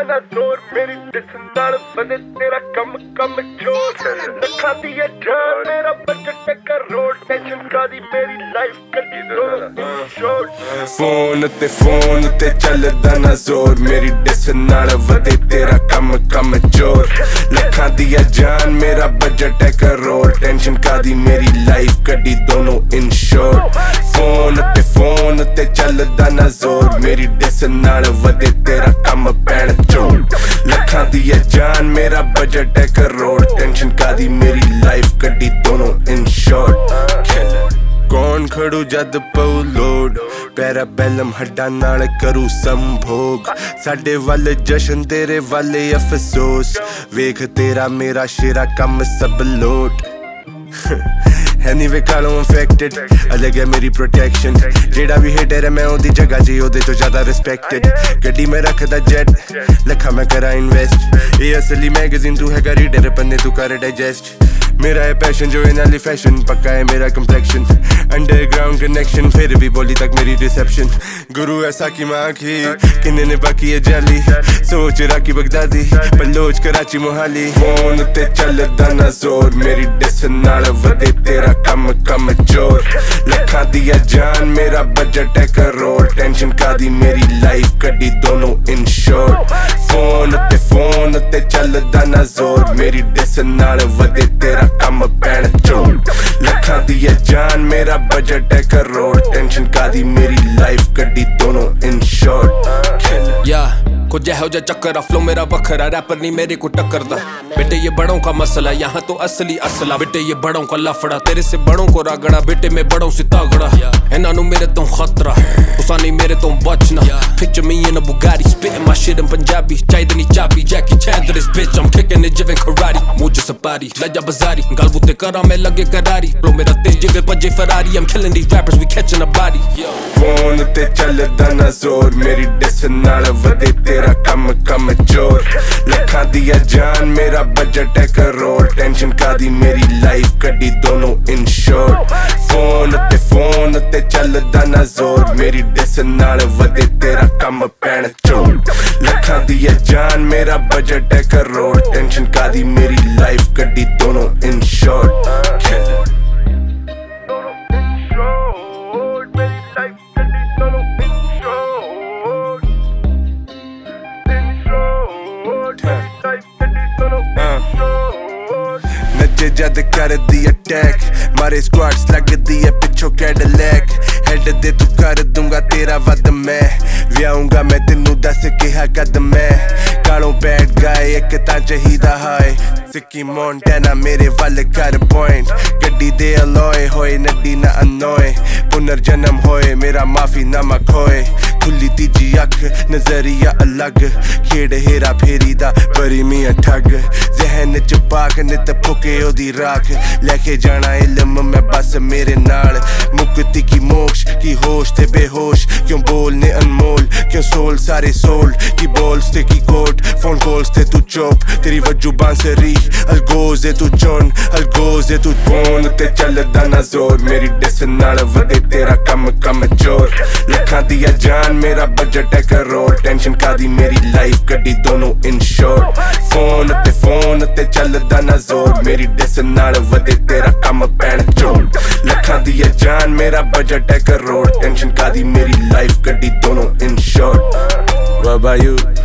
ना जोर मेरी दिस नाल बदे तेरा कम कम जोर लखा दी है जान मेरा बजट करोड़ टेंशन का दी मेरी लाइफ कटी शॉर्ट फोन ते चलदा ना जोर मेरी दिस नाल बदे तेरा कम कम जोर लखा दी है जान मेरा बजट है करोड़ टेंशन का दी मेरी लाइफ कटी दोनों इन शॉर्ट फोन ते चलदा ना जोर मेरी दिस नाल बदे तेरा कम पैण चोर लखा दी है जान मेरा बजट है करोड़ टेंशन का दी मेरी लाइफ कटी दोनों इन शॉर्ट कौन खड़ू जद पऊ लोड पैराबैलम हड्डा नाल करू संभोग साडे वाले जशन तेरे वाले अफसोस वेख तेरा मेरा शेरा कम सब लोट Anyway कालों infected अलग है मेरी protection जेड़ा भी hater है मैं ओदी जगह जी ओदे तो ज़्यादा respected गड्डी में रखदा jet लखा मैं करा invest ये असली magazine तू है का reader पन्ने तू कर digest मेरा है पैशन जो इन अली फैशन पक्का है मेरा कम्प्लेक्शन अंडरग्राउंड कनेक्शन फिर भी बोली तक मेरी रिसेप्शन गुरु ऐसा की माँ की किन्ने ने बाकी है जाली सोच राखी बगदादी बलोच कराची मोहाली फोन ते चलदा ना जोर मेरी डिस नाल वधे तेरा कम कम जोर लखा दी है जान मेरा बजट है करोड़ टेंशन का दी मेरी लाइफ कटी दोनों इन शॉर्ट फोन ते चलदा ना जोर मेरी डिस नाल वधे तेरा कम पैण चोर लखा दी है जान मेरा बजट है करोड़ टेंशन का दी मेरी लाइफ कटी दोनों इन शॉर्ट कुछ हो जा चक्कर फ्लो मेरा बखरा रैपर नहीं मेरे को टक्करदा बेटे ये बड़ों का मसला यहाँ तो असली असला बेटे ये बड़ों का लफड़ा तेरे से बड़ों को रगड़ा बेटे मैं बड़ों से तगड़ा इन्हां मेरे तो खतरा तुसा नहीं मेरे तो बचना picture me in a Bugatti spitting my shit in Punjabi चाहिए नहीं चाबी Jackie Chan to this bitch I'm kicking it जिवें karate मुझे सपारी लजा बाजारी गाल बूते करा मैं लगे करारी फ्लो मेरा तेज जिवे पजे Ferrari I'm killing these rappers we catching a body phone ते चलदा ना जोर मेरी डिस नाल वधे तेरा कम कम जोर लखा दी है जान मेरा बजट है करोड़ टेंशन का दी मेरी लाइफ कटी दोनों इन शॉर्ट फोन ते चलदा ना जोर मेरी डिस नाल वधे तेरा कम पैण चोर लखा दी है जान मेरा बजट है करोड़ टेंशन का दी मेरी लाइफ कटी दोनों इन शॉर्ट नचे जद कर दी अटैक मारे स्क्वाड्स लगदी है पिछो कैडलैक हेड दे तू कर दूंगा तेरा वद मैं व्याऊंगा मैं तेनू दस कहा कद मैं कालों बैठ गए एक तां चाहिदा हाय सिक्की मोंटेना मेरे वाले कर पॉइंट गड्डी दे अलॉय होए नड्डी ना अनोए पुनर्जन्म होए मेरा माफी नामा खोए खुली तीजी अख नजरिया अलग खेड़ हेरा फेरी दा बरी मियां ठग जहन च पाक नित फुके ओदी राख लेके जाना इल्म मैं बस मेरे नाल मुक्ति की मोक्ष की होश ते बेहोश क्यों बोलने अनमोल क्यों सोल सारे सोल की बोल्स ते की कोट फोन कॉल्स ते तू चुप तेरी वजू बांसरी अलगोज तू चोन अलगोज तू फोन ते चलदा ना जोर मेरी डिस नाल वधे तेरा कम कम जोर लखा दी है जान मेरा बजट है करोड़ टेंशन का दी मेरी लाइफ कटी दोनों इन शॉर्ट फोन ते चलदा ना जोर मेरी डिस नाल वधे तेरा कम पैण चोर लखा दी है जान मेरा बजट है करोड़ टेंशन का दी मेरी लाइफ कटी दोनों in short What about you?